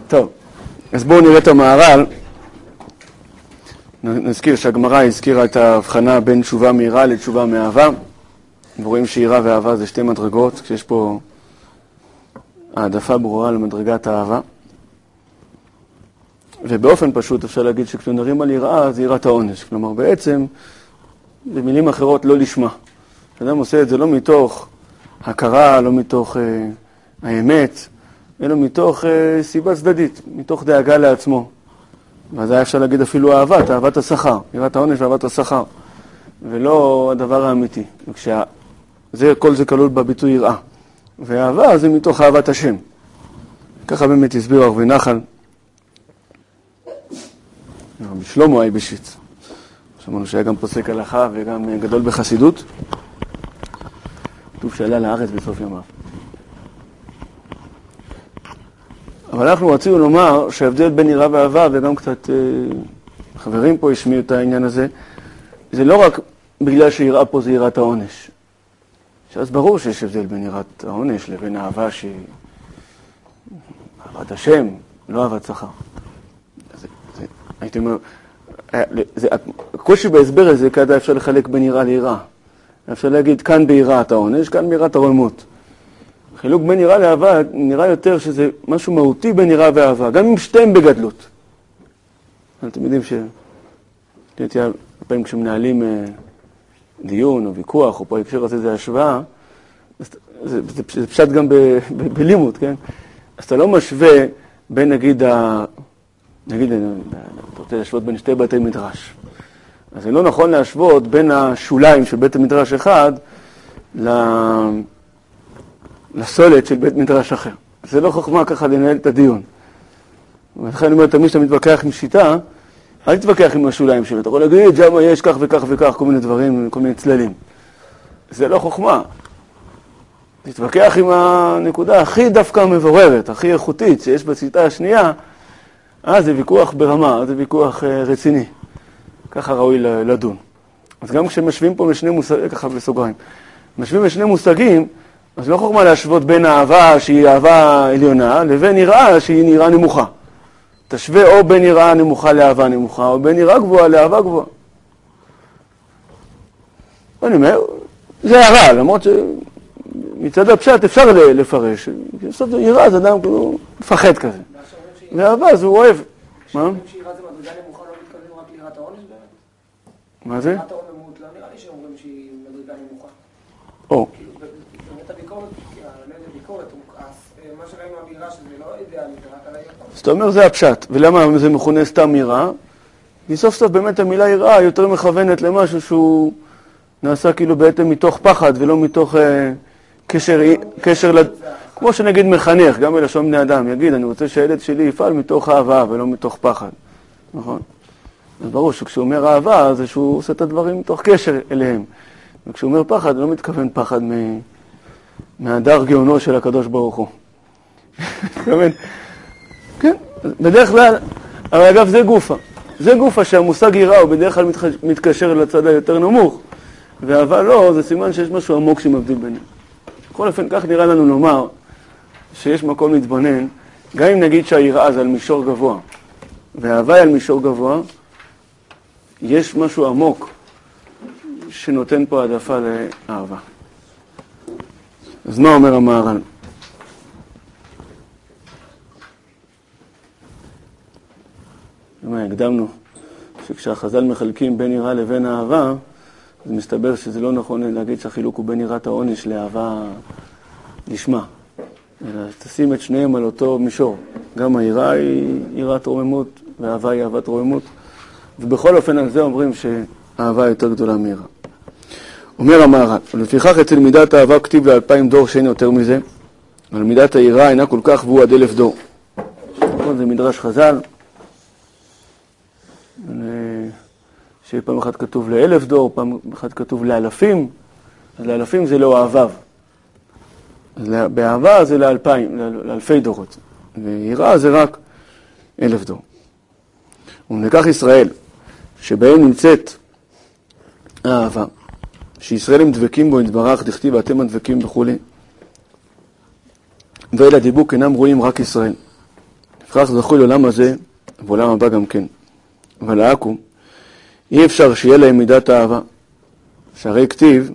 טוב, אז בואו נראה את המהר"ל. נזכיר שהגמרא הזכירה את ההבחנה בין תשובה מיראה לתשובה מאהבה. ורואים שיראה ואהבה זה שתי מדרגות, כשיש פה העדפה ברורה למדרגת האהבה. ובאופן פשוט אפשר להגיד שכשנרים על יראה, זה יראת העונש. כלומר, בעצם, במילים אחרות, לא לשמה. כשאדם עושה את זה לא מתוך הכרה, לא מתוך האמת, אלא מתוך סיבה צדדית, מתוך דאגה לעצמו. ואז היה אפשר להגיד אפילו אהבת השכר, יראת העונש ואהבת השכר, ולא הדבר האמיתי. כל זה כלול בביטוי יראה. ואהבה זה מתוך אהבת השם. ככה באמת הסביר רבי נחל. רבי שלמה אייבשיץ. שמענו שהיה גם פוסק הלכה וגם גדול בחסידות. כתוב שעלה לארץ בסוף ימיו. אבל אנחנו רצינו לומר שההבדל בין יראה ואהבה, וגם קצת חברים פה השמיעו את העניין הזה, זה לא רק בגלל שיראה פה זה יראת העונש. שאז ברור שיש הבדל בין יראת העונש לבין אהבה שהיא אהבת השם, לא אהבת שכר. הייתי אומר, הקושי בהסבר הזה, כדאי אפשר לחלק בין יראה ליראה. אפשר להגיד, כאן ביראת העונש, כאן ביראת הרוממות. חילוק בין יראה לאהבה נראה יותר שזה משהו מהותי בין יראה ואהבה, גם אם שתיהם בגדלות. אתם יודעים שהייתי פעמים כשמנהלים דיון או ויכוח, או פה ההקשר הזה זה השוואה, זה פשט גם בלימוד, כן? אז אתה לא משווה בין נגיד, אתה רוצה להשוות בין שתי בתי מדרש. אז זה לא נכון להשוות בין השוליים של בית המדרש אחד לסולת של בית מדרש אחר. זה לא חוכמה ככה לנהל את הדיון. ולכן אני אומר, תמיד שאתה מתווכח עם שיטה, אל תתווכח עם השוליים שלו. אתה יכול להגיד, שמה יש כך וכך וכך, כל מיני דברים, כל מיני צללים. זה לא חוכמה. תתווכח עם הנקודה הכי דווקא מבוררת, הכי איכותית שיש בשיטה השנייה, זה ויכוח ברמה, זה ויכוח רציני. ככה ראוי לדון. אז גם כשמשווים פה משני מושגים, ככה בסוגריים, משווים בשני מושגים, אז לא חוכמה להשוות בין אהבה שהיא אהבה עליונה, לבין יראה שהיא יראה נמוכה. תשווה או בין יראה נמוכה לאהבה נמוכה, או בין יראה גבוהה לאהבה גבוהה. אני אומר, זה הערה, למרות שמצד הפשט אפשר לפרש. בסוף יראה זה אדם כאילו מפחד כזה. ואהבה זה הוא אוהב. מה? שיראה זה מדרגה נמוכה, לא מתכוונים רק ליראת העונש באמת? מה זה? יראת הרוממות, לא נראה לי שאומרים שהיא מדרגה נמוכה. או. באמת הביקורת, מה שראינו הבירה שזה לא אידיאלי, זה רק על היראה. זאת אומרת זה הפשט. ולמה זה מכונה סתם יראה? כי סוף סוף באמת המילה יראה יותר מכוונת למשהו שהוא נעשה כאילו בעצם מתוך פחד ולא מתוך קשר כמו שנגיד מחנך, גם בלשון בני אדם, יגיד, אני רוצה שהילד שלי יפעל מתוך אהבה ולא מתוך פחד. נכון? אז ברור שכשהוא אומר אהבה, זה שהוא עושה את הדברים מתוך קשר אליהם. וכשהוא אומר פחד, הוא לא מתכוון פחד מהדר גאונו של הקדוש ברוך הוא. כן, בדרך כלל, אבל אגב זה גופה. זה גופה שהמושג יראה הוא בדרך כלל מתקשר לצד היותר נמוך, ואהבה לא, זה סימן שיש משהו עמוק שמבדיל ביניהם. בכל אופן, כך נראה לנו לומר שיש מקום להתבונן, גם אם נגיד שהיראה זה על מישור גבוה, והאהבה היא על מישור גבוה, יש משהו עמוק שנותן פה העדפה לאהבה. אז מה אומר המהר"ל? הקדמנו שכשהחז"ל מחלקים בין יראה לבין אהבה, אז מסתבר שזה לא נכון להגיד שהחילוק הוא בין יראת העונש לאהבה לשמה. אלא תשים את שניהם על אותו מישור. גם היראה היא יראת רוממות, והאהבה היא אהבת רוממות. ובכל אופן על זה אומרים שהאהבה יותר גדולה מיראה. אומר המהר"ל, ולפיכך אצל מידת האהבה כתיב ל2000 דור שאין יותר מזה, אבל מידת היראה אינה כל כך והוא עד 1000 דור. זה מדרש חז"ל, שפעם אחת כתוב ל1000 דור, פעם אחת כתוב ל1000, אז ל1000 זה לא אהביו. באהבה זה לאלפי דורות, ויראה זה רק 1000 דור. ומכך ישראל, שבהם נמצאת האהבה, שישראל הם דבקים בו יתברך, דכתיב ואתם הדבקים וכו', ואל הדיבוק אינם רואים רק ישראל. לפיכך זכו לעולם הזה, ובעולם הבא גם כן. אבל לעכו"ם, אי אפשר שיהיה להם מידת האהבה. שהרי כתיב,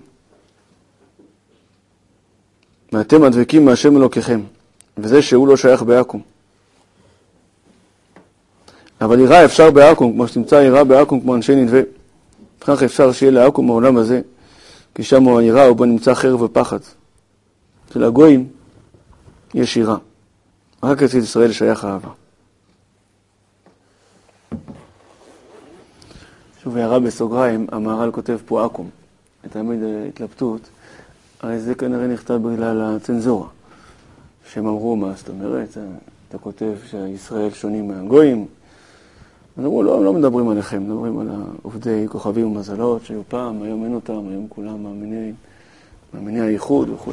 ואתם הדבקים מהשם אלוקיכם, וזה שהוא לא שייך בעכו"ם. אבל יראה אפשר בעכו"ם, כמו שתמצא יראה בעכו"ם כמו אנשי נדבה. כך אפשר שיהיה לעכו"ם בעולם הזה, כי שם הוא היראה ובו נמצא חרב ופחד. של הגויים יש יראה. רק אצל ישראל שייך אהבה. שוב הערה בסוגריים, המהר"ל כותב פה עכו"ם. תמיד התלבטות, הרי זה כנראה נכתב בגלל הצנזורה. שהם אמרו מה, זאת אומרת, אתה כותב שישראל שונים מהגויים. אז אמרו, לא מדברים עליכם, מדברים על עובדי כוכבים ומזלות שהיו פעם, היום אין אותם, היום כולם מאמיני הייחוד וכו'.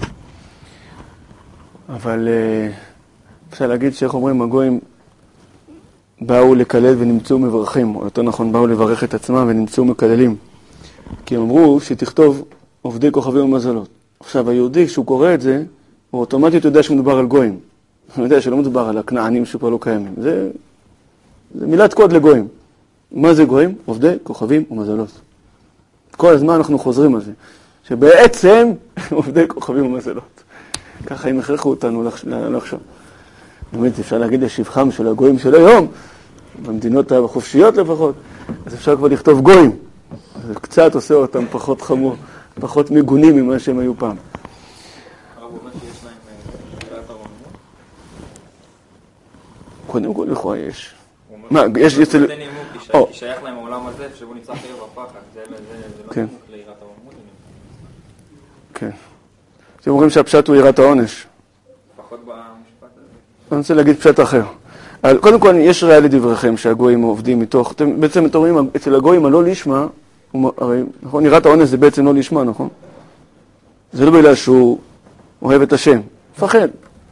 אבל אפשר להגיד שאיך אומרים, הגויים באו לקלל ונמצאו מברכים, או יותר נכון באו לברך את עצמם ונמצאו מקללים. כי הם אמרו שתכתוב עובדי כוכבים ומזלות. עכשיו היהודי כשהוא קורא את זה, הוא אוטומטית יודע שמדובר על גויים. הוא יודע שלא מדובר על הכנענים שכבר לא קיימים. זה מילת קוד לגויים. מה זה גויים? עובדי כוכבים ומזלות. כל הזמן אנחנו חוזרים על זה. שבעצם עובדי כוכבים ומזלות. ככה הם הכרחו אותנו לחשוב. באמת אפשר להגיד לשבחם של הגויים של היום, במדינות החופשיות לפחות, אז אפשר כבר לכתוב גויים. זה קצת עושה אותם פחות חמור, פחות מגונים ממה שהם היו פעם. הרב אומר שיש להם שאלת הרוממות? קודם כל לכאורה יש. מה, יש אצל... כי שייך להם העולם הזה, שבו נמצא חרב ופחד. זה לא נימוק ליראת הרוממות? כן. אתם אומרים שהפשט הוא יראת העונש. פחות במשפט הזה. אני רוצה להגיד פשט אחר. קודם כל, יש ראיה לדבריכם שהגויים עובדים מתוך... בעצם אתם אומרים, אצל הגויים הלא לשמה, הרי, נכון, יראת העונש זה בעצם לא לשמה, נכון? זה לא בגלל שהוא אוהב את השם, מפחד.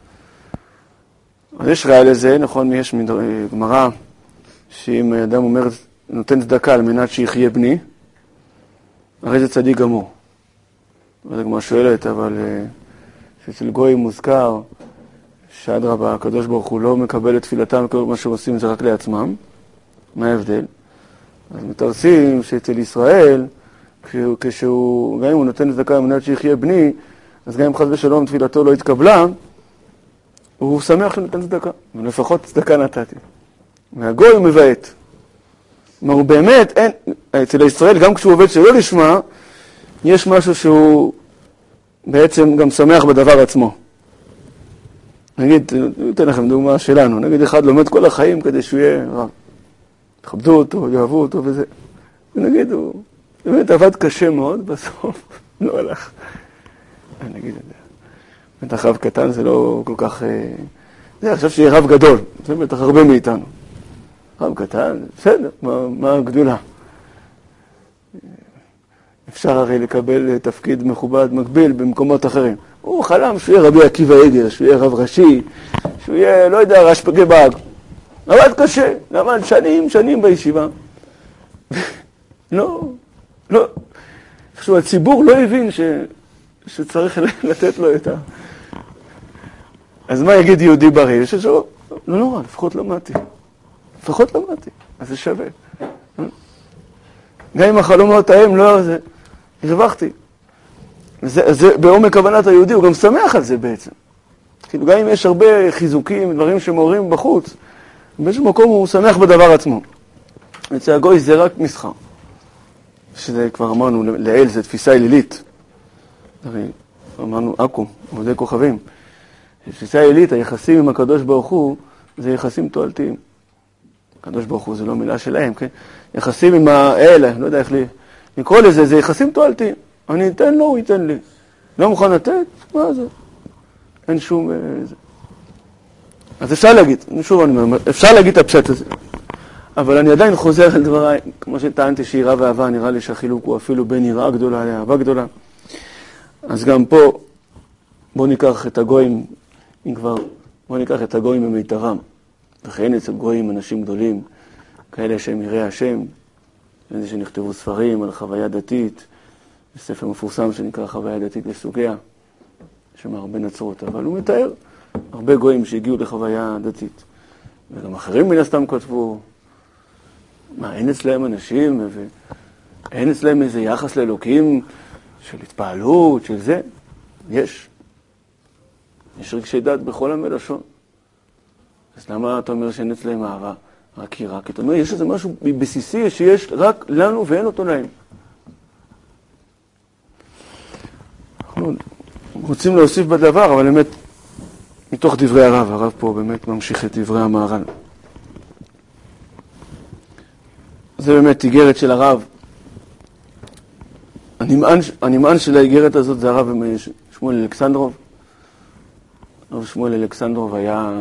אז יש ראיה לזה, נכון, יש גמרא, שאם אדם אומר, נותן צדקה על מנת שיחיה בני, הרי זה צדיק גמור. וזה גמרא שואלת, אבל שאצל גויים מוזכר, שאדרבה, הקדוש ברוך הוא לא מקבל את תפילתם, כל מה שעושים זה רק לעצמם. מה ההבדל? אז מתרסים שאצל ישראל, גם אם הוא נותן צדקה על מנת שיחיה בני, אז גם אם חס ושלום תפילתו לא התקבלה, הוא שמח שנותן צדקה, ולפחות צדקה נתתי. והגוי הוא מבעט. כלומר, הוא באמת, אצל ישראל, גם כשהוא עובד שלא לשמה, יש משהו שהוא בעצם גם שמח בדבר עצמו. נגיד, אתן לכם דוגמה שלנו, נגיד אחד לומד כל החיים כדי שהוא יהיה רב. תכבדו אותו, יאהבו אותו וזה. ונגיד, הוא באמת עבד קשה מאוד, בסוף לא הלך. נגיד את זה. בטח רב קטן זה לא כל כך... זה עכשיו שיהיה רב גדול, זה בטח הרבה מאיתנו. רב קטן, בסדר, מה הגדולה? אפשר הרי לקבל תפקיד מכובד מקביל במקומות אחרים. הוא חלם שהוא יהיה רבי עקיבא איגר, שהוא יהיה רב ראשי, שהוא יהיה, לא יודע, רשפ"ג באג. עבד קשה, למד שנים בישיבה. לא. עכשיו, הציבור לא הבין שצריך לתת לו את ה... אז מה יגיד יהודי בריא? לא נורא, לפחות למדתי. אז זה שווה. גם אם החלומות ההם לא... הרווחתי. זה בעומק כוונת היהודי, הוא גם שמח על זה בעצם. כאילו, גם אם יש הרבה חיזוקים, דברים שמעוררים בחוץ, באיזשהו מקום הוא שמח בדבר עצמו. אצל הגוי זה רק מסחר. שזה כבר אמרנו, לעיל זה תפיסה אלילית. הרי אמרנו, עכו"ם, עובדי כוכבים. תפיסה אלילית, היחסים עם הקדוש ברוך הוא, זה יחסים תועלתיים. הקדוש ברוך הוא זה לא מילה שלהם, כן? יחסים עם האלה, לא יודע איך לקרוא לזה, זה יחסים תועלתיים. אני אתן לו, הוא ייתן לי. לא מוכן לתת? מה זה? אין שום... אז אפשר להגיד, שוב אני אומר, אפשר להגיד את הפשט הזה. אבל אני עדיין חוזר על דבריי, כמו שטענתי שיראה ואהבה, נראה לי שהחילוק הוא אפילו בין יראה גדולה לאהבה גדולה. אז גם פה, בואו ניקח את הגויים, בואו ניקח את הגויים במיטבם. וכן אצל גויים אנשים גדולים, כאלה שהם יראי השם, איזה שנכתבו ספרים על חוויה דתית, ספר מפורסם שנקרא חוויה דתית לסוגיה, שם הרבה נצרות, אבל הוא מתאר הרבה גויים שהגיעו לחוויה דתית. וגם אחרים מן הסתם כתבו, מה, אין אצלהם אנשים, ואין אצלהם איזה יחס לאלוקים של התפעלות, של זה? יש. יש רגשי דת בכל המלשון. אז למה אתה אומר שאין אצלהם אהבה? רק יראה? כי אתה אומר, יש איזה משהו בסיסי שיש רק לנו ואין אותו להם. אנחנו רוצים להוסיף בדבר, אבל באמת, מתוך דברי הרב פה באמת ממשיך את דברי המהר"ל. זה באמת איגרת של הרב. הנמען של האיגרת הזאת זה הרב שמואל אלכסנדרוב. הרב שמואל אלכסנדרוב היה,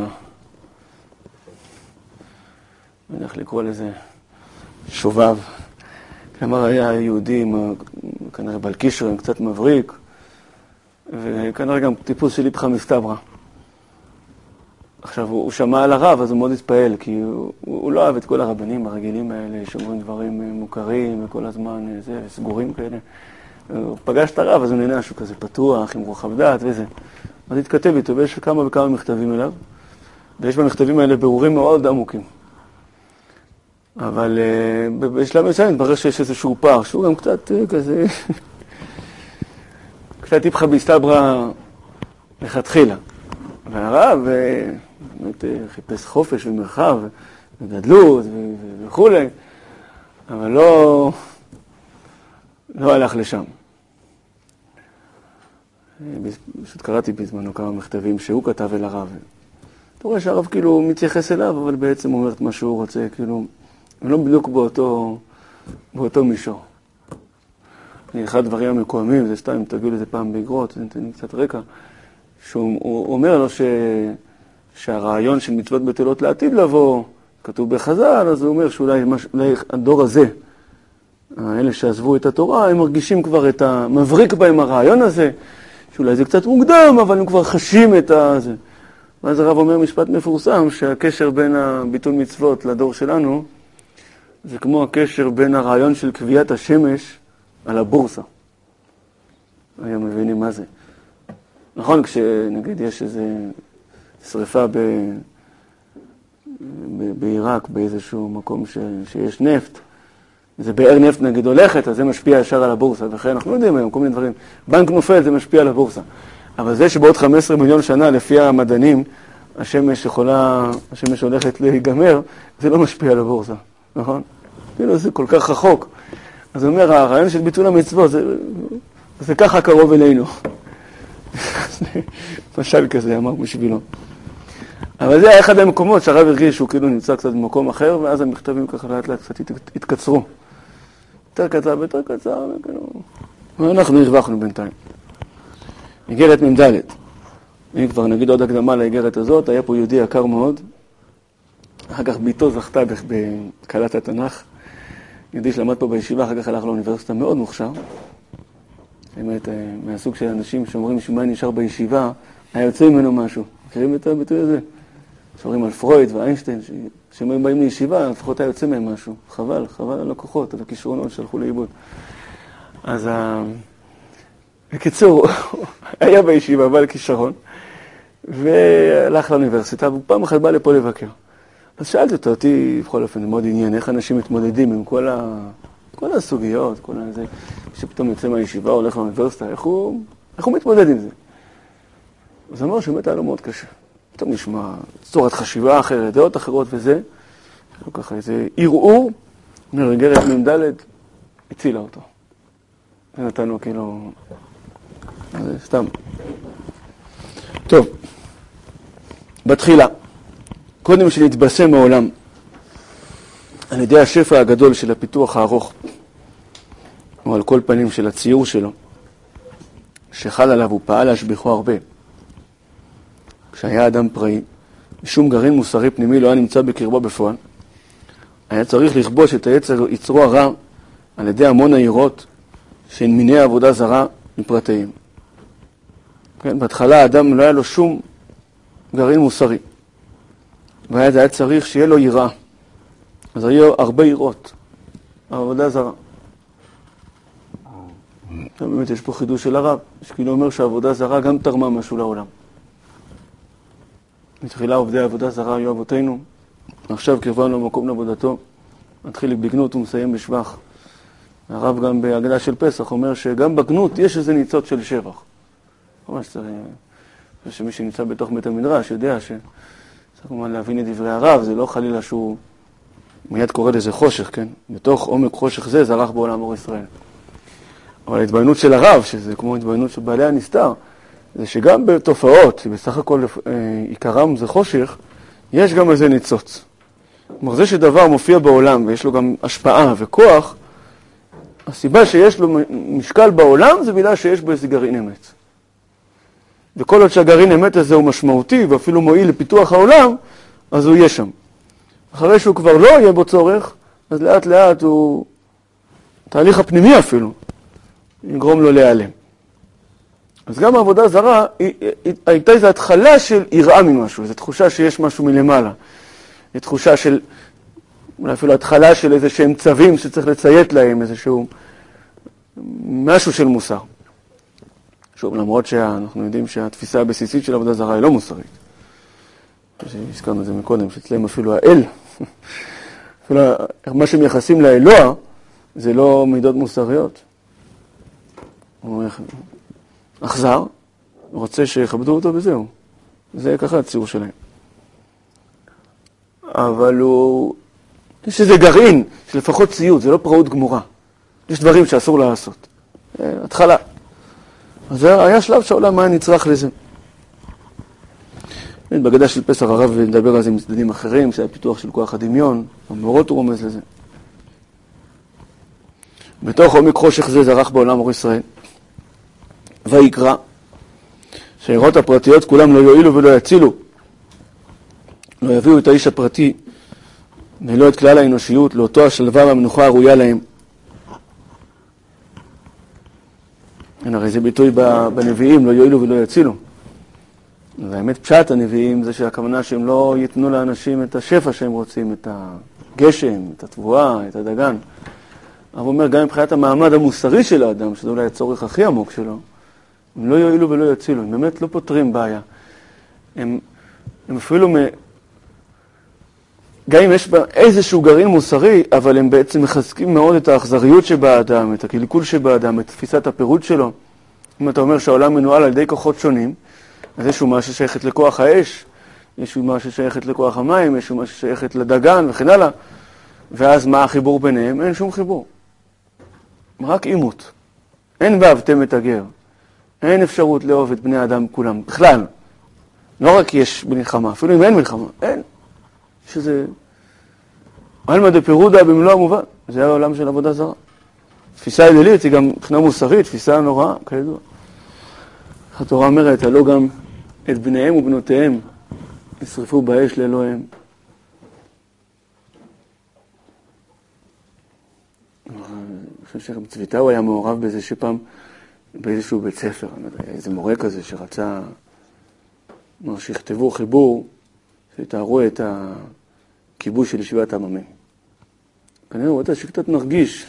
אני יודע איך לקרוא לזה, שובב. כלומר היה יהודי, כנראה בעל קישר, קצת מבריק, וכנראה גם טיפוס של איפכא מסתברא. עכשיו, הוא שמע על הרב, אז הוא מאוד התפעל, כי הוא לא אוהב את כל הרבנים הרגילים האלה, שאומרים דברים מוכרים וכל הזמן סגורים כאלה. הוא פגש את הרב, אז הוא נהנה שהוא כזה פתוח, עם רוחב דעת וזה. אז התכתב איתו, ויש כמה וכמה מכתבים אליו, ויש במכתבים האלה בירורים מאוד עמוקים. אבל בשלב מסוים התברר שיש איזשהו פער, שהוא גם קצת כזה, קצת איפכא מסתברא לכתחילה. והרב באמת חיפש חופש ומרחב וגדלות וכו', אבל לא הלך לשם. פשוט קראתי בזמנו כמה מכתבים שהוא כתב אל הרב. אתה רואה שהרב כאילו מתייחס אליו, אבל בעצם אומר את מה שהוא רוצה, כאילו, הוא לא בדיוק באותו מישור. אחד הדברים המקוימים, זה סתם, אם תגידו לזה פעם באגרות, זה נתן לי קצת רקע, שהוא אומר לו שהרעיון של מצוות בטלות לעתיד לבוא, כתוב בחז"ל, אז הוא אומר שאולי הדור הזה, האלה שעזבו את התורה, הם מרגישים כבר את המבריק בהם הרעיון הזה, שאולי זה קצת מוקדם, אבל הם כבר חשים את זה. ואז הרב אומר משפט מפורסם, שהקשר בין הביטול מצוות לדור שלנו, זה כמו הקשר בין הרעיון של קביעת השמש על הבורסה. היום מבינים מה זה. נכון, כשנגיד יש איזו שריפה בעיראק, באיזשהו מקום שיש נפט, זה באר נפט נגיד הולכת, אז זה משפיע ישר על הבורסה, וכן אנחנו יודעים היום כל מיני דברים. בנק נופל, זה משפיע על הבורסה. אבל זה שבעוד 15 מיליון שנה, לפי המדענים, השמש הולכת להיגמר, זה לא משפיע על הבורסה, נכון? כאילו זה כל כך רחוק. אז הוא אומר, הרעיון של ביטול המצוות, זה ככה קרוב אלינו. משל כזה, אמר בשבילו. אבל זה היה אחד המקומות שהרב הרגיש שהוא כאילו נמצא קצת במקום אחר, ואז המכתבים ככה לאט לאט קצת התקצרו. יותר קצר, וכאילו... ואנחנו הרווחנו בינתיים. איגרת מ"ד. אם כבר נגיד עוד הקדמה לאיגרת הזאת, היה פה יהודי יקר מאוד. אחר כך ביתו זכתה בקהלת התנ"ך. יהודי שלמד פה בישיבה, אחר כך הלך לאוניברסיטה מאוד מוכשר. באמת, מהסוג של אנשים שאומרים שמה נשאר בישיבה, היה יוצא ממנו משהו. מכירים את הביטוי הזה? שאומרים על פרויד ואיינשטיין, שהם באים לישיבה, לפחות היה יוצא מהם משהו. חבל על הכוחות, על הכישרונות שהלכו לאיבוד. אז בקיצור, היה בישיבה, בא לכישרון, והלך לאוניברסיטה, ופעם אחת בא לפה לבקר. אז שאלתי אותי, בכל אופן, זה מאוד עניין, איך אנשים מתמודדים עם כל הסוגיות, כל הזה, שפתאום יוצא מהישיבה, הולך לאוניברסיטה, איך הוא מתמודד עם זה? אז אמר שבאמת היה לו מאוד קשה. פתאום נשמע צורת חשיבה אחרת, דעות אחרות וזה, ככה איזה ערעור, איגרת מ"ד, הצילה אותו. זה נתנו כאילו, זה סתם. טוב, בתחילה, קודם שנתבשם מעולם, על ידי השפע הגדול של הפיתוח הארוך, או על כל פנים של הציור שלו, שחל עליו ופעל להשביחו הרבה. כשהיה אדם פראי, שום גרעין מוסרי פנימי לא היה נמצא בקרבו בפועל, היה צריך לכבוש את יצרו הרע על ידי המון העירות שהן מיני עבודה זרה מפרטיים. כן, בהתחלה האדם לא היה לו שום גרעין מוסרי, ואז היה צריך שיהיה לו יראה. אז היו הרבה עירות, עבודה זרה. באמת יש פה חידוש של הרב, שכאילו אומר שהעבודה זרה גם תרמה משהו לעולם. מתחילה עובדי העבודה זרה היו אבותינו, עכשיו קרבנו למקום לעבודתו, מתחיל בגנות ומסיים בשבח. הרב גם בהגדה של פסח אומר שגם בגנות יש איזה ניצוץ של שבח. ממש צריך, שמי שנמצא בתוך בית המדרש יודע שצריך להבין את דברי הרב, זה לא חלילה שהוא מיד קורא לזה חושך, כן? בתוך עומק חושך זה זרח בעולם אור ישראל. אבל ההתבוננות של הרב, שזה כמו התבוננות של בעלי הנסתר, זה שגם בתופעות, שבסך הכל עיקרם זה חושך, יש גם איזה ניצוץ. כלומר, זה שדבר מופיע בעולם ויש לו גם השפעה וכוח, הסיבה שיש לו משקל בעולם זה בגלל שיש בו איזה גרעין אמת. וכל עוד שהגרעין אמת הזה הוא משמעותי ואפילו מועיל לפיתוח העולם, אז הוא יהיה שם. אחרי שהוא כבר לא יהיה בו צורך, אז לאט לאט הוא, תהליך הפנימי אפילו, יגרום לו להיעלם. אז גם העבודה זרה, הייתה איזו התחלה של יראה ממשהו, איזו תחושה שיש משהו מלמעלה. איזו תחושה של, אולי אפילו התחלה של איזה שהם צווים שצריך לציית להם, איזשהו משהו של מוסר. שוב, למרות שאנחנו יודעים שהתפיסה הבסיסית של עבודה זרה היא לא מוסרית. הזכרנו את זה מקודם, שאצלם אפילו האל, אפילו מה שמייחסים לאלוה, זה לא מידות מוסריות. הוא אכזר, הוא רוצה שיכבדו אותו וזהו. זה ככה הציור שלהם. אבל יש איזה גרעין שלפחות ציות, זה לא פראות גמורה. יש דברים שאסור לעשות. התחלה. אז זה היה שלב שהעולם היה נצרך לזה. בגדה של פסח הרב נדבר על זה עם צדדים אחרים, שהיה פיתוח של כוח הדמיון, המאורות הוא רומז לזה. בתוך עומק חושך זה זרח בעולם אור ישראל. ויקרא, שהעירות הפרטיות כולם לא יועילו ולא יצילו. לא יביאו את האיש הפרטי, ולא את כלל האנושיות, לאותו השלווה והמנוחה הראויה להם. הרי זה ביטוי בנביאים, לא יועילו ולא יצילו. והאמת פשט הנביאים זה שהכוונה שהם לא ייתנו לאנשים את השפע שהם רוצים, את הגשם, את התבואה, את הדגן. אבל הוא אומר, גם מבחינת המעמד המוסרי של האדם, שזה אולי הצורך הכי עמוק שלו, הם לא יועילו ולא יצילו, הם באמת לא פותרים בעיה. הם אפילו, גם אם יש בה איזשהו גרעין מוסרי, אבל הם בעצם מחזקים מאוד את האכזריות שבאדם, את הקלקול שבאדם, את תפיסת הפירוד שלו. אם אתה אומר שהעולם מנוהל על ידי כוחות שונים, אז יש מה ששייכת לכוח האש, יש מה ששייכת לכוח המים, יש מה ששייכת לדגן וכן הלאה. ואז מה החיבור ביניהם? אין שום חיבור. רק אימות. אין ואהבתם את הגר. אין אפשרות לאהוב את בני האדם כולם. בכלל. לא רק יש מלחמה, אפילו אם אין מלחמה. אין. שזה עלמא דפירודה במלוא המובן. זה העולם של עבודה זרה. תפיסה אלילית היא גם מבחינה מוסרית, תפיסה נוראה, כידוע. התורה אומרת, הלא גם את בניהם ובנותיהם ישרפו באש לאלוהיהם. אני חושב שצביטאו היה מעורב באיזה שפעם, באיזשהו בית ספר, איזה מורה כזה שרצה, שיכתבו חיבור, שתארו את הכיבוש של ישיבת העממים. כנראה הוא רצה שקצת נרגיש.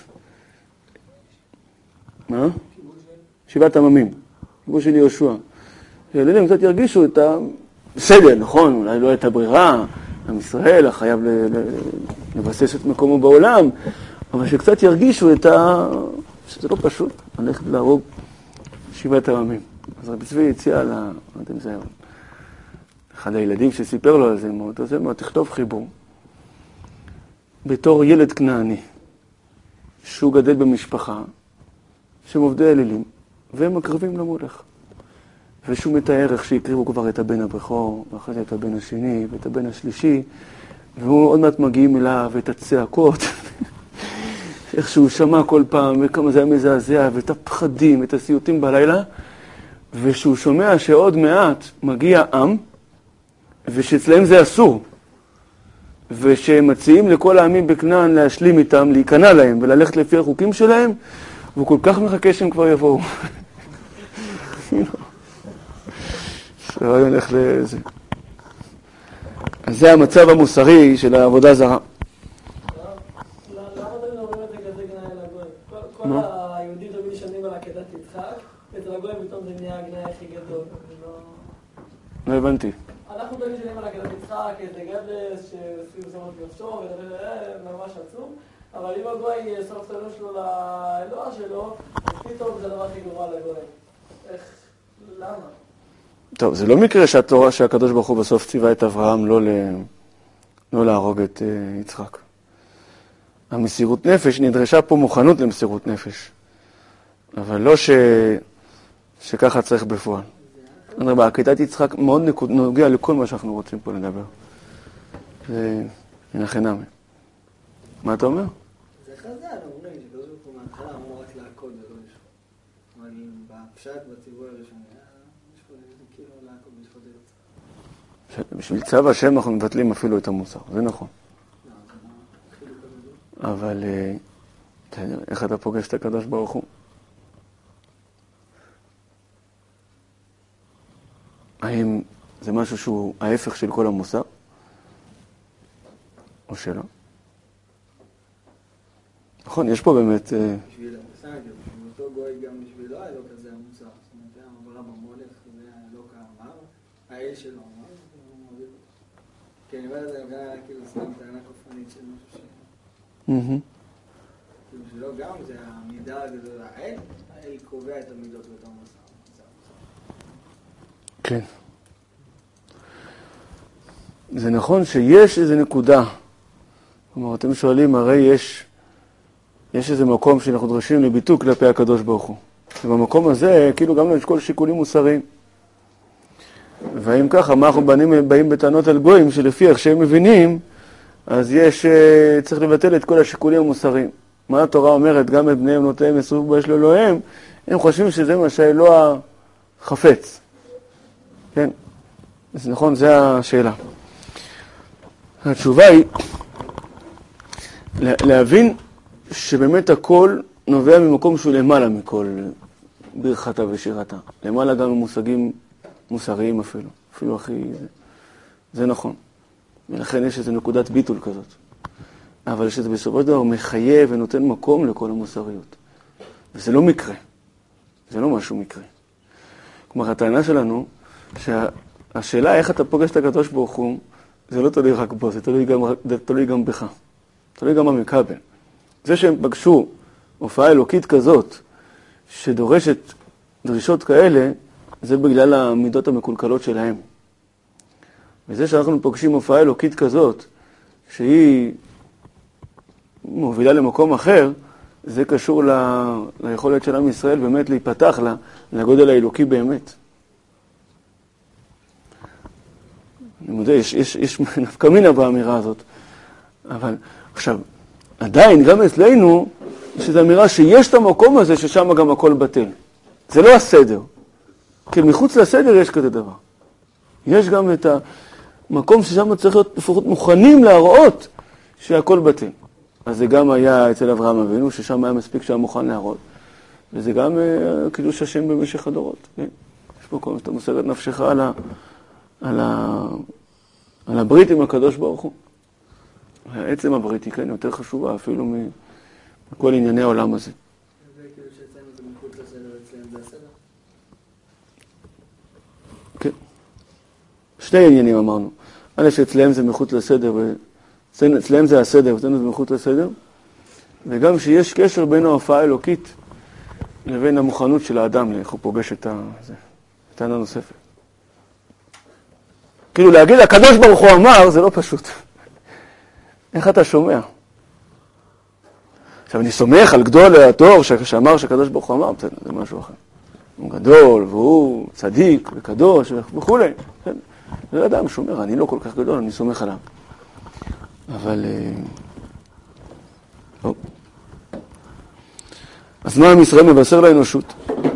מה? ישיבת העממים. כיבוש של יהושע. שהילדים קצת ירגישו את בסדר, נכון, אולי לא הייתה ברירה, עם ישראל החייב לבסס את מקומו בעולם, אבל שקצת ירגישו שזה לא פשוט, ללכת להרוג ישיבת העממים. אז רבי צבי הציע לה, לא יודעת אם זה אחד הילדים שסיפר לו על זה מאוד, אז אמר, תכתוב חיבור. בתור ילד כנעני, שהוא גדל במשפחה, שהם עובדי אלילים, והם מקרבים למולך. ושום מתאר איך שהקריבו כבר את הבן הבכור, ואחרי זה את הבן השני, ואת הבן השלישי, והוא עוד מעט מגיעים אליו, את הצעקות, איך שהוא שמע כל פעם, וכמה זה היה מזעזע, ואת הפחדים, את הסיוטים בלילה, ושהוא שומע שעוד מעט מגיע עם, ושאצלהם זה אסור, ושהם מציעים לכל העמים בכנען להשלים איתם, להיכנע להם, וללכת לפי החוקים שלהם, והוא כל כך מחכה שהם כבר יבואו. הרעיון הולך לזה. אז זה המצב המוסרי של העבודה זרה. למה אתם אומרים את זה כזה גנאי לגויים? כל היהודים תמיד שנים על עקדת יצחק, ואצל הגויים פתאום זה נהיה הגנאי הכי גדול. לא הבנתי. אנחנו תמיד שנים על עקדת יצחק. יצחק, איזה גדלס, שסביב זמות יחשוב, ממש עצום. אבל אם הגוי שרף את הלב שלו לאלוה שלו, אז פתאום זה דבר הכי גרוע לגוי. איך? למה? טוב, זה לא מקרה שהקדוש ברוך הוא בסוף ציווה את אברהם לא להרוג את יצחק. המסירות נפש, נדרשה פה מוכנות למסירות נפש. אבל לא שככה צריך בפועל. עקדת יצחק מאוד נוגע לכל מה שאנחנו רוצים פה לדבר. זה מנחם נמי. מה אתה אומר? זה חז"ל, אומרים שקדוש ברוך הוא מההתחלה אמור רק לעקוד ולא לשפוט. אבל בפשט בציווי הראשוני, יש פה כאילו לעקוד ולשפוט את זה. בשביל צו השם אנחנו מבטלים אפילו את המוסר, זה נכון. אבל איך אתה פוגש את הקדוש ברוך הוא? האם זה משהו שהוא ההפך של כל המוסר? או שלא? נכון, יש פה באמת... בשביל המוסר, בשביל אותו גוי גם בשבילו היה לו כזה המוסר. זאת אומרת, היה עברה במולך, זה היה לא כאמר, האל שלו אמר, הוא מוביל אותו. כי אני אומר את זה, היה כאילו סתם טענה כופנית של משהו ש... בשבילו גם זה המידה הגדולה, האל קובע את המידות ואת המוסר. כן. זה נכון שיש איזו נקודה. כלומר, אתם שואלים, הרי יש איזה מקום שאנחנו דורשים לביטוי כלפי הקדוש ברוך הוא. ובמקום הזה, כאילו גם יש כל שיקולים מוסריים. ואם ככה, מה אנחנו באים בטענות על גויים, שלפי איך שהם מבינים, אז צריך לבטל את כל השיקולים המוסריים. מה התורה אומרת? גם את בניהם נותיהם ישרפו באש לאלוהיהם, הם חושבים שזה מה שהאלוה חפץ. כן? אז נכון, זו השאלה. התשובה היא להבין שבאמת הכל נובע ממקום שהוא למעלה מכל ברכתה ושירתה. למעלה גם ממושגים מוסריים אפילו הכי... זה נכון. ולכן יש איזו נקודת ביטול כזאת. אבל שזה בסופו של דבר מחייב ונותן מקום לכל המוסריות. וזה לא מקרה. זה לא משהו מקרה. כלומר, הטענה שלנו, שהשאלה איך אתה פוגש את הקדוש ברוך הוא, זה לא תלוי רק בו, זה תלוי גם בך. תלוי גם במקבל. זה שהם פגשו הופעה אלוקית כזאת, שדורשת דרישות כאלה, זה בגלל המידות המקולקלות שלהם. וזה שאנחנו פוגשים הופעה אלוקית כזאת, שהיא מובילה למקום אחר, זה קשור ליכולת של עם ישראל באמת להיפתח לגודל האלוקי באמת. אני מודה, יש נפקא מינה באמירה הזאת. אבל עכשיו, עדיין גם אצלנו, יש איזו אמירה שיש את המקום הזה ששם גם הכל בטל. זה לא הסדר. כי מחוץ לסדר יש כזה דבר. יש גם את המקום ששם צריך להיות לפחות מוכנים להראות שהכל בטל. אז זה גם היה אצל אברהם אבינו, ששם היה מספיק שהיה מוכן להראות. וזה גם קידוש השם במשך הדורות. כן? יש פה כל שאתה מוסר את נפשך על הברית עם הקדוש ברוך הוא. העצם הברית היא כן יותר חשובה אפילו מכל ענייני העולם הזה. זה כאילו שאצלנו זה מחוץ לסדר, אצלנו זה הסדר? כן. שני עניינים אמרנו. א' שאצלם זה מחוץ לסדר, אצלם זה הסדר, אצלנו זה מחוץ לסדר. וגם שיש קשר בין ההופעה האלוקית לבין המוכנות של האדם, איך הוא פוגש את זה. טענה נוספת. כאילו להגיד, הקדוש ברוך הוא אמר, זה לא פשוט. איך אתה שומע? עכשיו, אני סומך על גדול התור שאמר שהקדוש ברוך הוא אמר, זה משהו אחר. הוא גדול, והוא צדיק וקדוש וכו'. זה אדם שומר, אני לא כל כך גדול, אני סומך עליו. אבל... אז מה עם ישראל מבשר לאנושות?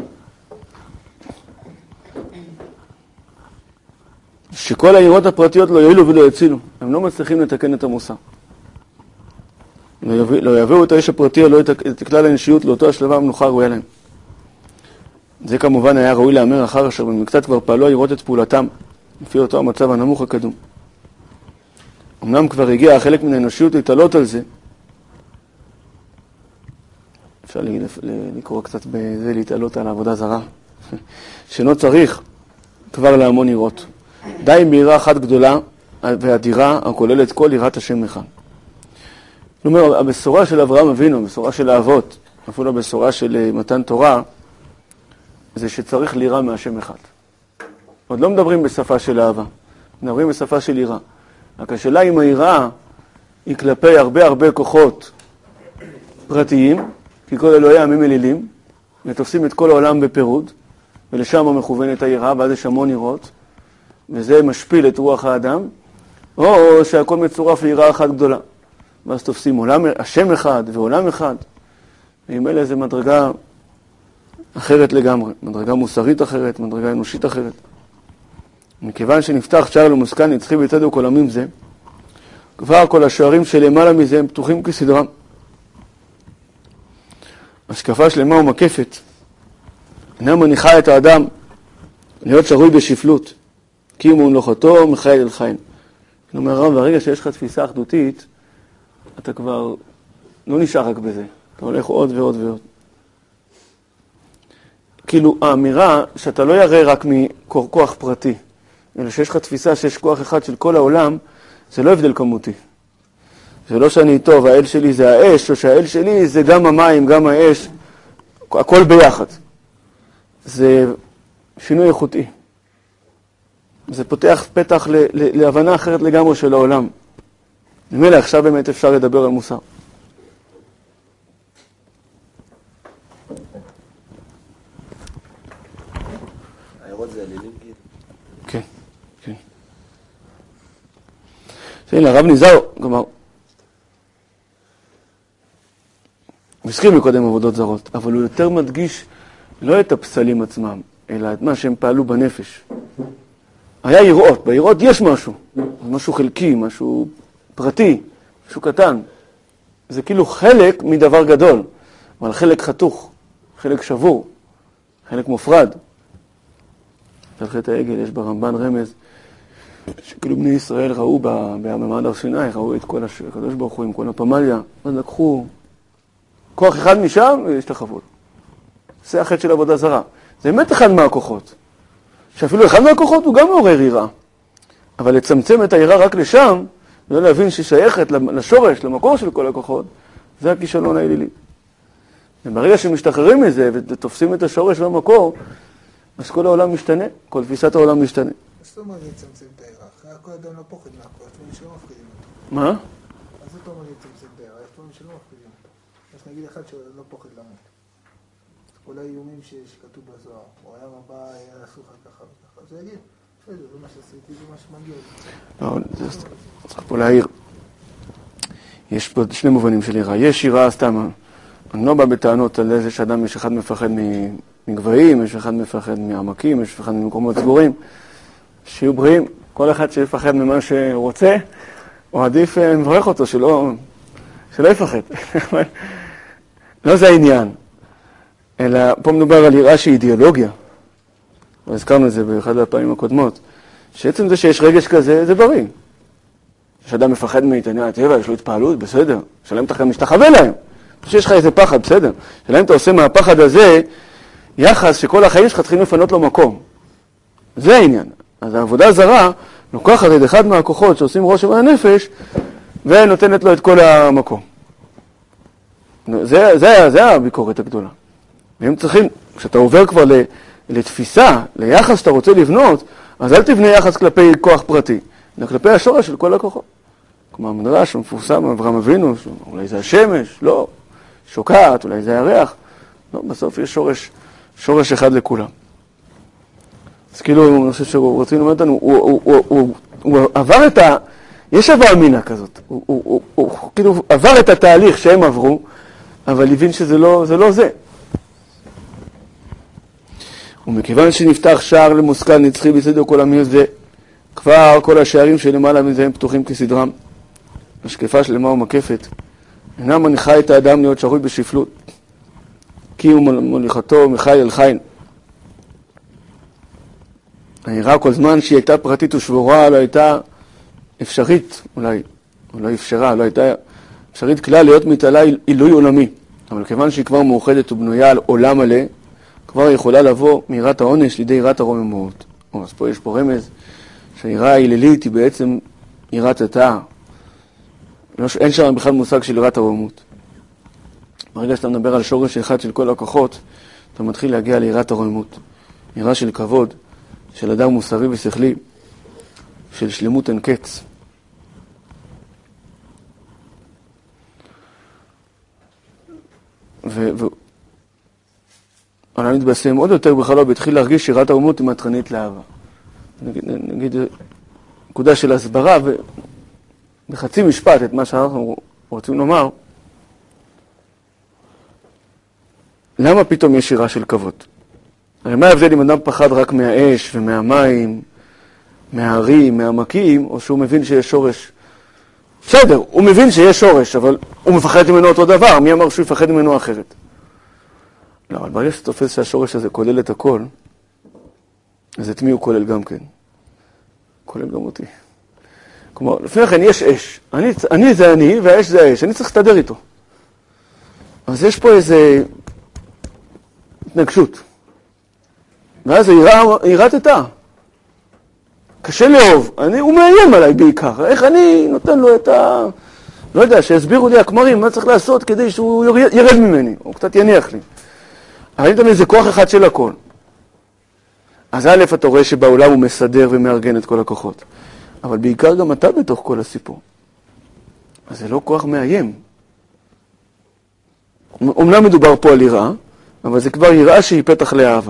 שכל העירות הפרטיות לא יועילו ולא יצילו. הם לא מצליחים לתקן את המוסר. לא יביאו את האיש הפרטי או לא את כלל האנושיות לאותו השלווה המנוחה הראויה להם. זה כמובן היה ראוי לאמר אחר אשר במקצת כבר פעלו העירות את פעולתם, לפי אותו המצב הנמוך הקדום. אמנם כבר הגיע חלק מן האנושיות להתעלות על זה. אפשר לקרוא קצת בזה להתעלות על העבודה זרה. שלא צריך כבר להמון עירות. די בעירה אחת גדולה, והדירה הכוללת כל יראת השם אחד. זאת אומרת, הבשורה של אברהם אבינו, הבשורה של האבות, אפילו הבשורה של מתן תורה, זה שצריך לירה מהשם אחד. עוד לא מדברים בשפה של אהבה, מדברים בשפה של יראה. רק השאלה אם היראה היא כלפי הרבה כוחות פרטיים, כי כל אלוהי העמים אלילים, ותופסים את כל העולם בפירוד, ולשם מכוונת היראה, ואז יש המון יראות, וזה משפיל את רוח האדם, או שהכל מצורף ליראה אחת גדולה. ואז תופסים השם אחד ועולם אחד, ועם אלה זה מדרגה אחרת לגמרי, מדרגה מוסרית אחרת, מדרגה אנושית אחרת. מכיוון שנפתח שער למושכל נצחי בצדק עולמים זה, כבר כל השערים שלמעלה מזה הם פתוחים כסדרם. השקפה שלמה ומקפת אינה מניחה את האדם להיות שרוי בשפלות, כי אם הוא מלוכתו מחיל אל חיל. כלומר הרב, ברגע שיש לך תפיסה אחדותית, אתה כבר לא נשאר רק בזה, אתה הולך עוד ועוד ועוד. כאילו האמירה שאתה לא יראה רק מכוח פרטי, אלא שיש לך תפיסה שיש כוח אחד של כל העולם, זה לא הבדל כמותי. זה לא שאני טוב, האל שלי זה האש, או שהאל שלי זה גם המים, גם האש, הכל ביחד. זה שינוי איכותי. זה פותח פתח להבנה אחרת לגמרי של העולם. ממילא עכשיו באמת אפשר לדבר על מוסר. העירות זה אלילים כאילו? כן, כן. הנה, הרב ניזאו, כלומר, הוא הזכיר מקודם עבודות זרות, אבל הוא יותר מדגיש לא את הפסלים עצמם, אלא את מה שהם פעלו בנפש. היה יראות, ביראות יש משהו חלקי, משהו פרטי, משהו קטן. זה כאילו חלק מדבר גדול, אבל חלק חתוך, חלק שבור, חלק מופרד. בחטא העגל יש ברמב"ן רמז, שכאילו בני ישראל ראו במעמד הר סיני, ראו את כל הקדוש ברוך הוא עם כל הפמליה, אז לקחו כוח אחד משם והשתחוו. זה החטא של עבודה זרה. זה באמת אחד מהכוחות. שאפילו אחד מהכוחות הוא גם מעורר יראה. אבל לצמצם את היראה רק לשם, ולא להבין ששייכת לשורש, למקור של כל הכוחות, זה הכישלון האלילי. וברגע שמשתחררים מזה ותופסים את השורש והמקור, אז כל העולם משתנה, כל תפיסת העולם משתנה. זאת אומרת לצמצם את היראה, אחרי הכל אדם לא פוחד מהכל, יש דברים שלא מפחידים אותו. מה? אז זאת אומרת לצמצם את היראה, יש דברים שלא מפחידים אותו. אז נגיד אחד שלא פוחד למות. כל האיומים שכתוב בזוהר, הוא היה רבה, היה אסור לך ככה וככה, אז הוא יגיד, בסדר, זה מה שעשיתי, זה מה שמגיע לי. לא, צריך פה להעיר. יש פה שני מובנים של יראה. יש יראה סתם, אני לא בא בטענות על איזה שאדם יש אחד מפחד מגבהים, יש אחד מפחד מעמקים, יש אחד ממקומות סגורים, שיהיו בריאים. כל אחד שיפחד ממה שרוצה, הוא עדיף מברך אותו, שלא יפחד. לא זה העניין. אלא פה מדובר על יראה שהיא אידיאולוגיה. והזכרנו את זה באחד הפעמים הקודמות. שעצם זה שיש רגש כזה, זה בריא. שאדם מפחד מענייני הטבע, יש לו התפעלות, בסדר. שלהם אתה משתחווה להם. שיש לך איזה פחד, בסדר. שלהם אתה עושה מהפחד הזה יחס שכל החיים שלך צריכים לפנות לו מקום. זה העניין. אז העבודה הזרה לוקחת את אחד מהכוחות שעושים רושם על הנפש, ונותנת לו את כל המקום. זה הביקורת הגדולה. והם צריכים, כשאתה עובר כבר לתפיסה, ליחס שאתה רוצה לבנות, אז אל תבנה יחס כלפי כוח פרטי, אלא כלפי השורש של כל הכוחות. כמו המדרש המפורסם, אברהם אבינו, אולי זה השמש, לא, שוקעת, אולי זה הירח, לא, בסוף יש שורש אחד לכולם. אז כאילו, אני חושב שהוא רוצים לומר אותנו, הוא עבר את יש עבר מינה כזאת, הוא כאילו עבר את התהליך שהם עברו, אבל הבין שזה לא זה. ומכיוון שנפתח שער למושכל נצחי בצדק עולמי זה, כבר כל השערים שלמעלה מזה הם פתוחים כסדרם. השקפה שלמה ומקפת אינה מניחה את האדם להיות שרוי בשפלות, כי הוא מוליכתו מחיל אל חיל. היראה כל זמן שהיא הייתה פרטית ושבורה, לא הייתה אפשרית, אולי, או לא אפשרה, לא הייתה אפשרית כלל להיות מתעלה עילוי עולמי. אבל כיוון שהיא כבר מאוחדת ובנויה על עולם מלא, כבר יכולה לבוא מיראת העונש לידי יראת הרוממות. אז פה יש פה רמז שהיראה ההילילית היא בעצם יראת התא. אין שם בכלל מושג של יראת הרוממות. ברגע שאתה מדבר על שורש אחד של כל הכוחות, אתה מתחיל להגיע ליראת הרוממות. יראה של כבוד, של אדם מוסרי ושכלי, של שלמות אין קץ. אני מתבשם עוד יותר בכלל, והתחיל להרגיש שירת הרוממות היא מטרנית לאהבה. נגיד, נקודה של הסברה, ובחצי משפט את מה שאנחנו רוצים לומר, למה פתאום יש שירה של כבוד? הרי מה ההבדל אם אדם פחד רק מהאש ומהמים, מההרים, מהעמקים, או שהוא מבין שיש שורש? בסדר, הוא מבין שיש שורש, אבל הוא מפחד ממנו אותו דבר. מי אמר שהוא יפחד ממנו אחרת? לא, אבל ברגע שתופס שהשורש הזה כולל את הכל, אז את מי הוא כולל גם כן? כולל גם אותי. כלומר, לפני כן יש אש. אני זה אני, והאש זה האש. אני צריך להסתדר איתו. אז יש פה איזה התנגשות. ואז יראת התא. קשה לאהוב. הוא מאיים עליי בעיקר. איך אני נותן לו את ה... לא יודע, שיסבירו לי הכמרים מה צריך לעשות כדי שהוא ירד ממני, או קצת יניח לי. אבל אני תמיד זה כוח אחד של הכל. אז א', אתה רואה שבעולם הוא מסדר ומארגן את כל הכוחות. אבל בעיקר גם אתה בתוך כל הסיפור. אז זה לא כוח מאיים. אומנם מדובר פה על יראה, אבל זה כבר יראה שהיא פתח לאהבה.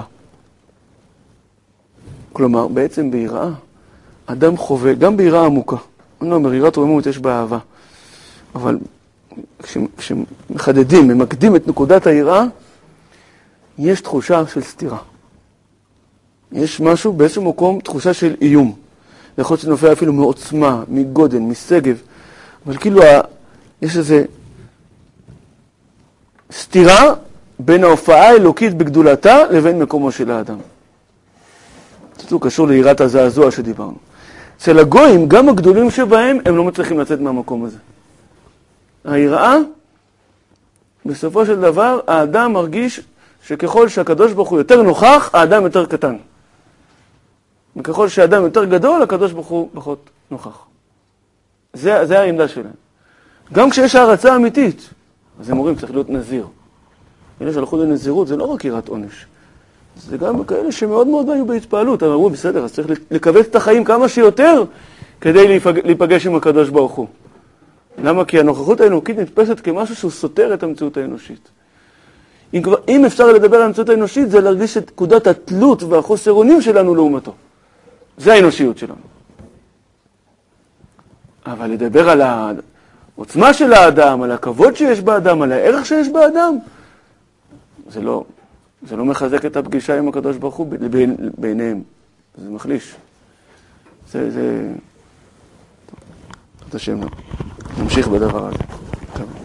כלומר, בעצם ביראה, אדם חווה, גם ביראה עמוקה. אני לא אומר, יראת רוממות יש בה אהבה. אבל כשמחדדים, ממקדים את נקודת היראה, יש תחושה של סתירה. יש משהו, באיזשהו מקום, תחושה של איום. זה יכול להיות שנופע אפילו מעוצמה, מגודל, מסגב. אבל כאילו, יש איזה סתירה בין ההופעה האלוקית בגדולתה לבין מקומו של האדם. זה קשור ליראת הזעזוע שדיברנו. אצל הגויים, גם הגדולים שבהם, הם לא מצליחים לצאת מהמקום הזה. היראה, בסופו של דבר, האדם מרגיש שככל שהקדוש ברוך הוא יותר נוכח, האדם יותר קטן. וככל שהאדם יותר גדול, הקדוש ברוך הוא פחות נוכח. זה העמדה שלהם. גם כשיש הערצה אמיתית, אז הם אומרים, צריך להיות נזיר. אלה שהלכו לנזירות, זה לא רק יראת עונש. זה גם כאלה שמאוד מאוד היו בהתפעלות. אבל אמרו, בסדר, אז צריך לקבץ את החיים כמה שיותר, כדי להיפגש עם הקדוש ברוך הוא. למה? כי הנוכחות האלוקית נתפסת כמשהו שהוא סותר את המציאות האנושית. אם אפשר לדבר על המציאות האנושית, זה להרגיש את נקודת התלות והחוסר אונים שלנו לעומתו. זה האנושיות שלנו. אבל לדבר על העוצמה של האדם, על הכבוד שיש באדם, על הערך שיש באדם, זה לא מחזק את הפגישה עם הקדוש ברוך הוא ביניהם. זה מחליש. זה... טוב, השם, נמשיך בדבר הזה.